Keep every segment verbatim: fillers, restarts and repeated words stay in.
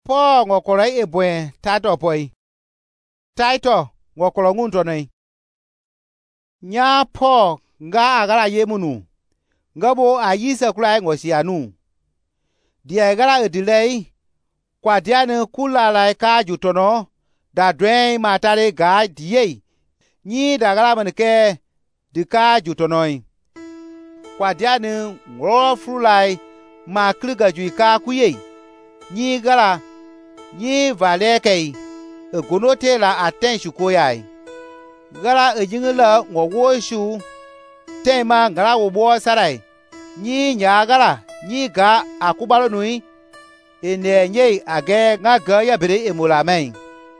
po ngokoro ebwe tato poi taito ngokoro nguntonai nya po nga agara yemunu ngabo ayisa kulai ngosianu dia agara edilei kwa diane kulala ka jutono da dwen matare ga die nyi da agara manke dika jutonoi kwa diane ngoro frulai ma kliga juika kuye nyi gara nyi valekei egonote la atenshu koyai gara ejingela ngowoshu tema ngara wobo sarai nyi nya gara nyi ga akubalo nui ene nye age nga ga ya bere emulamen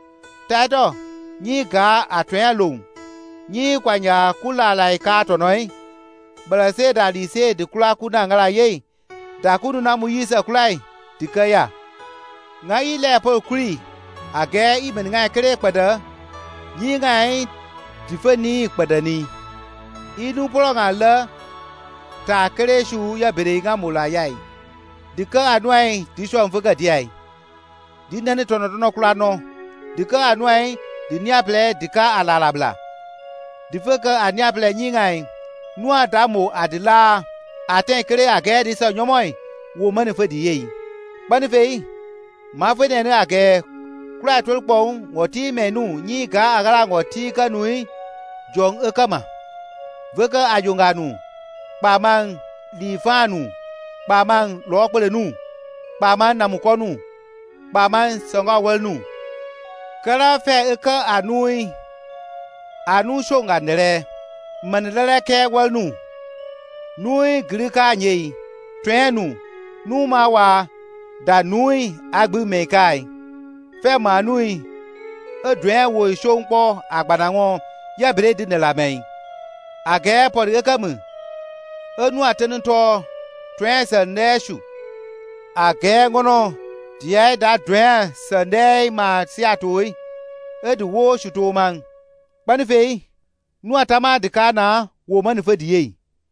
tato nyi ga atwen lo nyi kwanya kulala ka tonoi bala se da li se de kula kuna ngara ye da kunu na muyisa kulai dikaya nga ile po kuri age iben nga kere pada nyi nga difani padani inu polo nga la ta kere shu ya bere nga mula yai dika anwai disho mfuga diai dinane tono tono kula no dika anwai diniaple dika alalabla difaka aniaple nyi nga nua damo adila aten kere age disa nyomoi wo mani fadi yei bani fei ma fene ne age kura tolpo ngoti menu nyi ga agara ngoti kanui jong ekama veka ajunganu pamang lifanu pamang lokpelenu pamang namukonu pamang songawelnu kala fe eka anui anu shonga nere manlele ke welnu nui grika nyei twenu numa wa da nui agbu mekai fe manui edwen wo shonpo agbanawon ya bere di ne lamen age por ekamu enu atenento twen se neshu age ngono die da dwen se nei ma siatoi edu wo shuto man banifei nu atama dikana wo manife die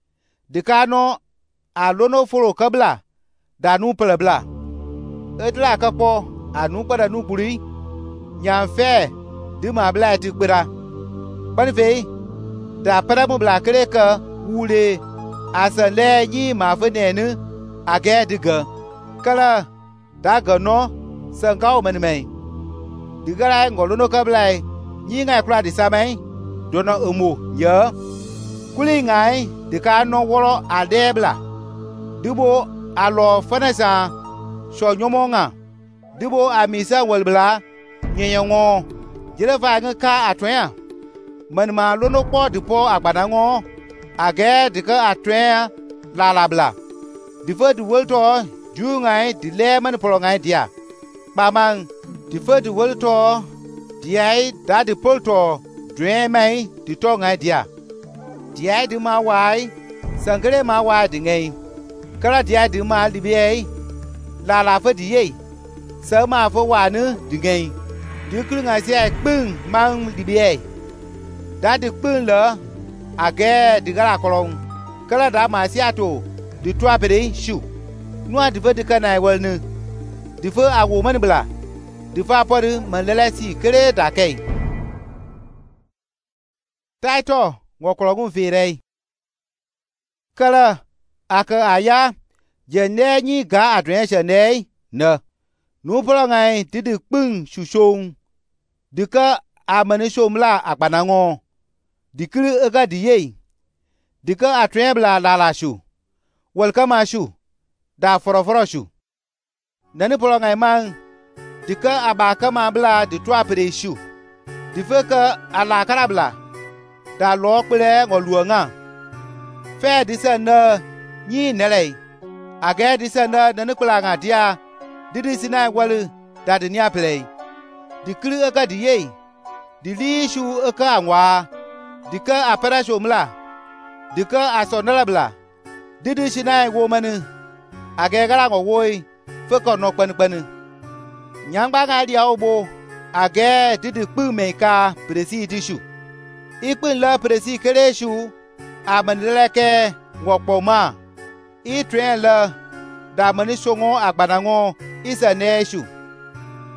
dikano alono foro kabla da nu pelabla edla kapo anu pada nu buri nyamfe di ma bla ti gbera banifei da pada mu bla kreka wule asale yi ma fenenu age diga kala daga no sankaw manmei digara ngolono kabla yi ngai kula di samai dono omo ye kuli ngai dikano woro adebla dibo alo fanasa so nyomonga dibo amisa walbla nyenyo jirefa nga atwen manma lono po dipo agbadango age dika atwen lalabla difo di wolto jungai dile man polongai dia pamang difo di wolto diai dadi polto dwemai di tongai dia diai di ma wai sangre ma wai di ngai kala diai di ma libiei la la fa di ye sa ma fa wa nu di ngai di kru ngai sia pung mang libiei dadi pung le age di gara kolong kala da ma sia to di twa pere shu nua di fa di kana wal nu di fa awu man bla di fa por man lele si kere da kai taito ngokologun firei kala aka aya jene nyi ga adwen chene na nu polo ngai didi pung shushong dika amane shomla agbanango dikri aga diye dika atwen bla lala shu welcome shu da foroforo shu nani polo ngai man dika abaka ma bla di twa pere shu difeka ala karabla da lo pele ngoluanga fe disana nyi nele age disana nani kula ngadia didi sina walu da dinia pele dikri aga diye dili shu aka anwa dika apara shomla dika asonalabla didi sina womanu age gara ngowoi feko no kpan nyangba ga dia obo age didi pu meka presi dishu ipin la presi kereshu amanleke ngokpoma itren la da mani songo agbanango isa neshu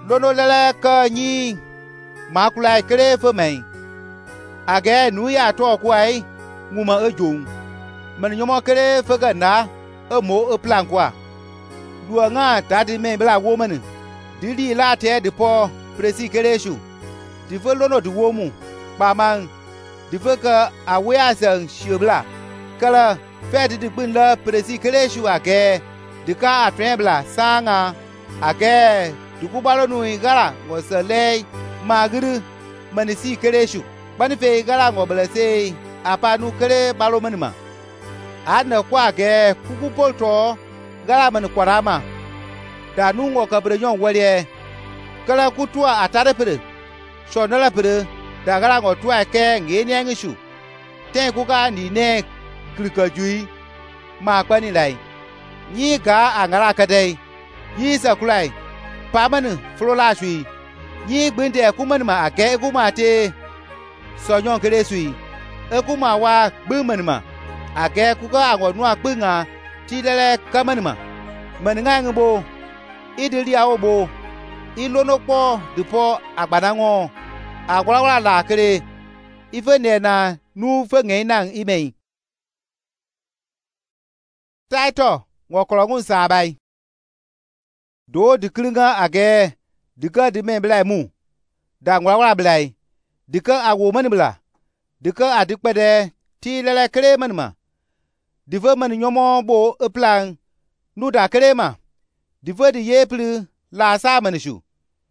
lono lele ka nyi makulai kere fe mai age nu ya to kwai nguma ejung man nyomo kere fe ga na e mo e plan kwa lua nga ta di me bla wo man di di la te de po presi kere shu di fe lono di wo mu ba man di fe ka awe asan shubla kala fe di gbin la presi kere shu age di ka atrebla sanga age di ku balo nu igara ngo sele magru manisi kere shu bani fe igara ngo blese apa nu kere balo manima ana kwa ge kuku polto gara man kwarama da nu ngo kabre nyon wale kala kutua atare pere shonala pere da gara ngo tua ke ngeni angishu ten ku ga ni ne klika jui ma kwani lai ni ga angara kadai yi sakulai pamanu flola shui ni gbinde kuman ma age kuma te sonyon kere sui e kuma wa gbeman ma age kuka agonu akpenga tidele kamanima menenga ngbo idili awobo ilonopo dipo agbadango agwala la kere ife ne na nu fe ngei nang imei taito ngokologun sabai do diklinga age dika di me blai mu da ngwala blai dika awo mani bla dika adikpede ti lele kere manima dive man nyomo bo e plan nu da kere ma dive di yeplu la sa manishu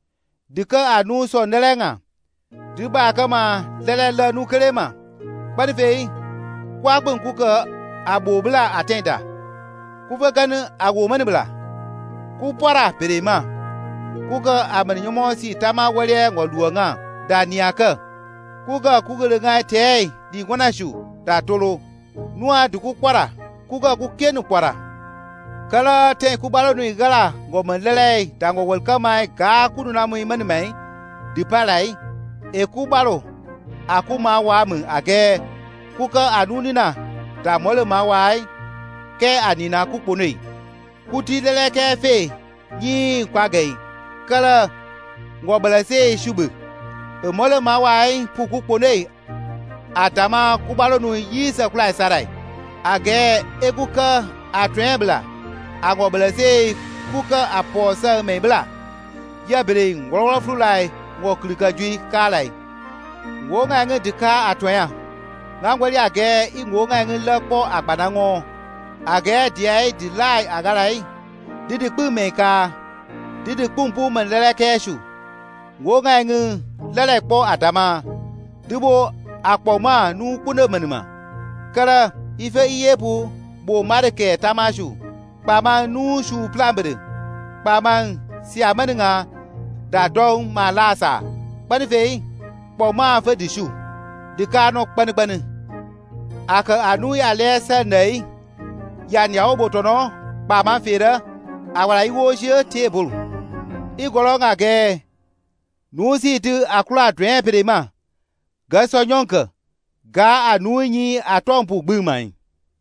dika anu so nelenga diba kama lele la nu kere ma bani fe kwa gbon kuka abo bla atenda ku ve gan awo mani bla ku pora perema kuka amani nyomo si tama wale ngoluanga da niaka kuka kuka nga te di gwanashu da tolo nuwa duku kwara kuka ku kenu kwara kala te ku balo nu igala ngo manlele dango welcome ga kunu na mu imani mai di palai e ku balo akuma wa mu age kuka anunina da mole ma wai ke anina ku ponei kuti lele ke fe yi kwagai kala ngo balase shubu e mole ma wai pu ku ponei atama kubalo nu yisa kula sarai age ekuka atrebla agobla se kuka aposa mebla ya bere ngoro flulai ngo klika jui kalai ngo nga nge dika atwaya ngangwali age ingo nga nge lepo agbadango age diai dilai agarai didi pu meka didi pumpu manlele keshu ngo nga nge lele po adama dibo akpoma nu kuna manima kara ife iyepu bo marke tamashu pama nu shu plambere pama si amaninga da dong malasa banife poma fe dishu dikano kpanibani aka anu ya lesa nei ya nyawo botono pama fera awara iwo je table igolo ngage nu si tu akula dwen perema ga so nyonka ga anunyi atompu gbumai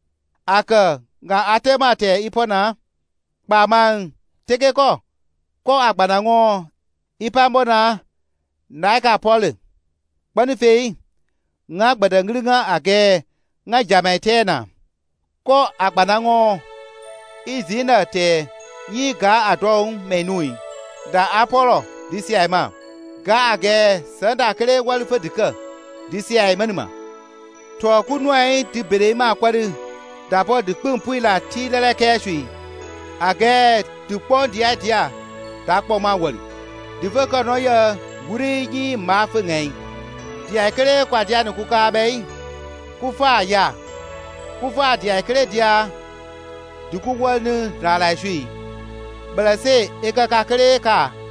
aka ga atemate ipona paman teke ko ko agbanango ipambona naika pole banife nga gbadangringa age nga jamaitena ko agbanango izina te yi ga adong menui da apolo disi aima ga age sanda kere walfadika disi ai manima to kunwai ti bere ma kwari da bo de pumpu la ti lele keshui age tu pon dia dia da po ma wali di fe ko no ya guri ni ma fe ngai dia kere kwa dia nu ku ka bei ku fa ya ku fa dia kere dia du ku wonu ra lai shui bala se e ka ka kere ka